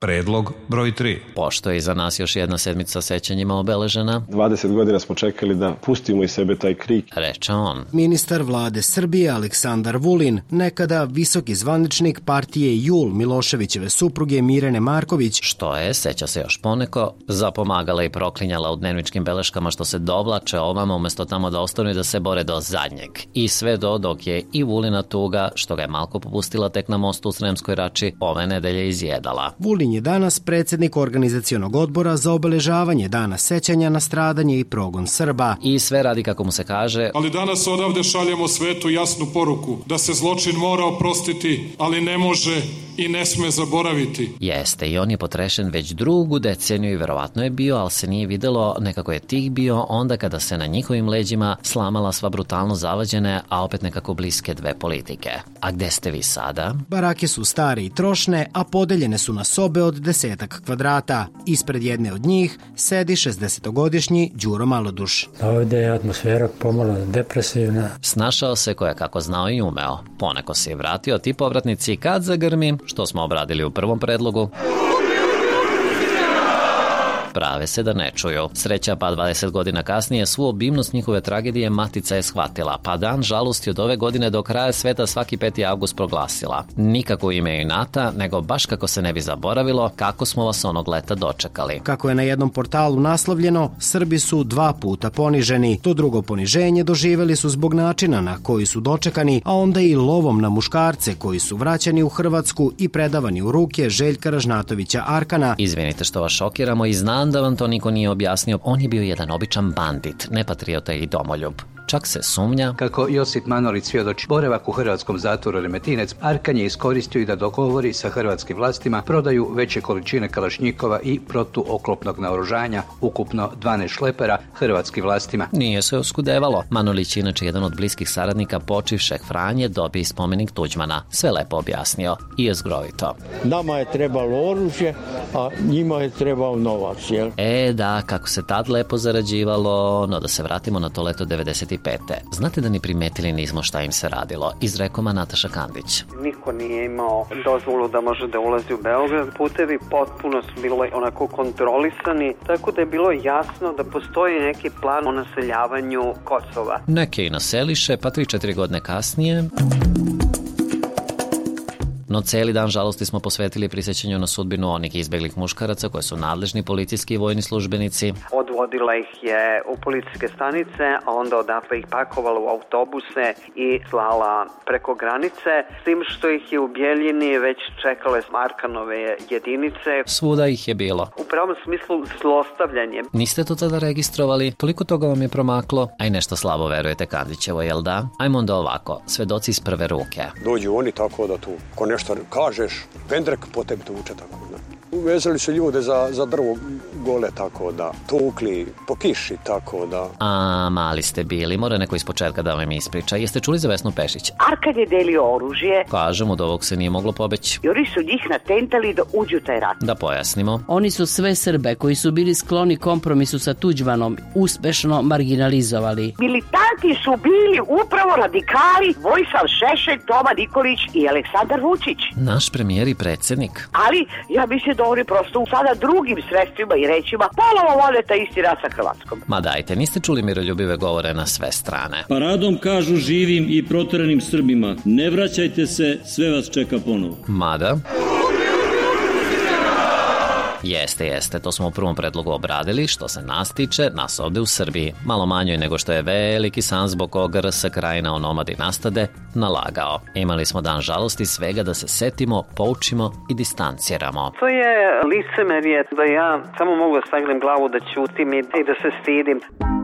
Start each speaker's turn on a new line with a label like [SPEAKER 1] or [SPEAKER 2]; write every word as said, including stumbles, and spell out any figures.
[SPEAKER 1] Predlog broj tri.
[SPEAKER 2] Pošto je iza nas još jedna sedmica sećanjima obeležena,
[SPEAKER 3] dvadeset godina smo čekali da pustimo iz sebe taj krik,
[SPEAKER 2] reče on.
[SPEAKER 4] Ministar vlade Srbije Aleksandar Vulin, nekada visoki zvaničnik partije Jul Miloševićeve supruge Mirjane Marković,
[SPEAKER 2] što je, seća se još poneko, zapomagala i proklinjala u dnevničkim beleškama što se dovlače ovama umesto tamo da ostanu i da se bore do zadnjeg. I sve do dok je i Vulina tuga, što ga je malko popustila tek na mostu u Sremskoj Rači, ove nedelje izjedala.
[SPEAKER 4] Vulin je danas predsjednik organizacionog odbora za obeležavanje dana sećanja na stradanje i progon Srba.
[SPEAKER 2] I sve radi kako mu se kaže.
[SPEAKER 5] Ali danas odavde šaljemo svetu jasnu poruku da se zločin mora oprostiti, ali ne može i ne sme zaboraviti.
[SPEAKER 2] Jeste, i on je potrešen već drugu deceniju i verovatno je bio, ali se nije videlo, nekako je tih bio onda kada se na njihovim leđima slamala sva brutalno zavađene, a opet nekako bliske dve politike. A gde ste vi sada?
[SPEAKER 4] Barake su stare i trošne, a podeljene su na sobe od desetak kvadrata. Ispred jedne od njih sedi šezdesetogodišnji Đuro Maloduš.
[SPEAKER 6] Ovde je atmosfera pomalo depresivna.
[SPEAKER 2] Snašao se koja kako znao i umeo. Poneko se je vratio ti povratnici kad zagrmi, što smo obradili u prvom predlogu. Prave se da ne čuju. Sreća pa dvadeset godina kasnije svu obimnost njihove tragedije matica je shvatila, pa dan žalosti od ove godine do kraja sveta svaki peti avgust proglasila. Nikako ime inata, nego baš kako se ne bi zaboravilo kako smo vas onog leta dočekali.
[SPEAKER 4] Kako je na jednom portalu naslovljeno, Srbi su dva puta poniženi. To drugo poniženje doživeli su zbog načina na koji su dočekani, a onda i lovom na muškarce koji su vraćani u Hrvatsku i predavani u ruke Željka Ražnatovića Arkana.
[SPEAKER 2] Izvinite što vas šokiramo i znam da vam to niko nije objasnio, on je bio jedan običan bandit, nepatriota i domoljub. Čak se sumnja
[SPEAKER 7] kako Josip Manolić svjedoči boravak u hrvatskom zatvoru Remetinec, Arkan je iskoristio i da dogovori sa hrvatskim vlastima prodaju veće količine kalašnjikova i protuoklopnog naoružanja, ukupno dvanaest šlepera hrvatskim vlastima.
[SPEAKER 2] Nije se oskudevalo. Manolić je inače jedan od bliskih saradnika počivšeg Franje, dobije spomenik Tuđmana. Sve lepo objasnio i je zgrovito.
[SPEAKER 8] Nama je trebalo oružje, a njima je trebao novac, jel?
[SPEAKER 2] E da, kako se tad lepo zarađivalo, no da se vratimo na to leto devedeset pete. Znate da ni primetili nismo šta im se radilo, izrekoma Nataša Kandić.
[SPEAKER 9] Niko nije imao dozvolu da može da ulazi u Beograd. Putevi potpuno su bili onako kontrolisani, tako da je bilo jasno da postoji neki plan o naseljavanju Kosova.
[SPEAKER 2] Neke i naseliše, pa tri četiri godine kasnije... No celi dan žalosti smo posvetili prisjećanju na sudbinu onih izbeglih muškaraca koje su nadležni policijski i vojni službenici.
[SPEAKER 9] Odvodila ih je u policijske stanice, a onda odatle ih pakovala u autobuse i slala preko granice, s tim što ih je u Bjeljini već čekale Arkanove jedinice.
[SPEAKER 2] Svuda ih je bilo.
[SPEAKER 9] U pravom smislu zlostavljanje.
[SPEAKER 2] Niste to tada registrovali? Toliko toga vam je promaklo? A i nešto slabo verujete Kandićevo, jel da? Ajmo onda ovako, svedoci iz prve ruke.
[SPEAKER 10] Dođu oni tako da tu, ko nešto kažeš, pendrek po tebi tuče tako. Uvezali su ljude za, za drvo gole tako da tukli po kiši tako da...
[SPEAKER 2] A mali ste bili, mora neko iz početka da vam ispriča. Jeste čuli za Vesnu Pešić?
[SPEAKER 11] Arkan je delio oružje.
[SPEAKER 2] Kažem, od ovog se nije moglo pobeći.
[SPEAKER 11] I oni su njih natentali da uđu taj rat.
[SPEAKER 2] Da pojasnimo.
[SPEAKER 12] Oni su sve Srbe koji su bili skloni kompromisu sa Tuđmanom uspešno marginalizovali.
[SPEAKER 11] Militanti su bili upravo radikali Vojislav Šešelj, Toma Nikolić i Aleksandar Vučić.
[SPEAKER 2] Naš premijer i predsjednik.
[SPEAKER 11] Ali ja mislim da oni prosto sada drugim sredstvima i rečima ponovo vode ta isti rat sa Hrvatskom.
[SPEAKER 2] Ma dajte, niste čuli miroljubive govore na sve strane.
[SPEAKER 13] Paradom kažu živim i proteranim Srbima, ne vraćajte se, sve vas čeka ponovo.
[SPEAKER 2] Mada... Jeste, jeste, to smo u prvom predlogu obradili, što se nas tiče, nas ovde u Srbiji, malo manjoj nego što je veliki san zbog koga R S krajina onomadi nastade, nalagao. Imali smo dan žalosti svega da se setimo, poučimo i distanciramo.
[SPEAKER 9] To je licemerje da ja samo mogu da sagnem glavu da ćutim i da se stidim.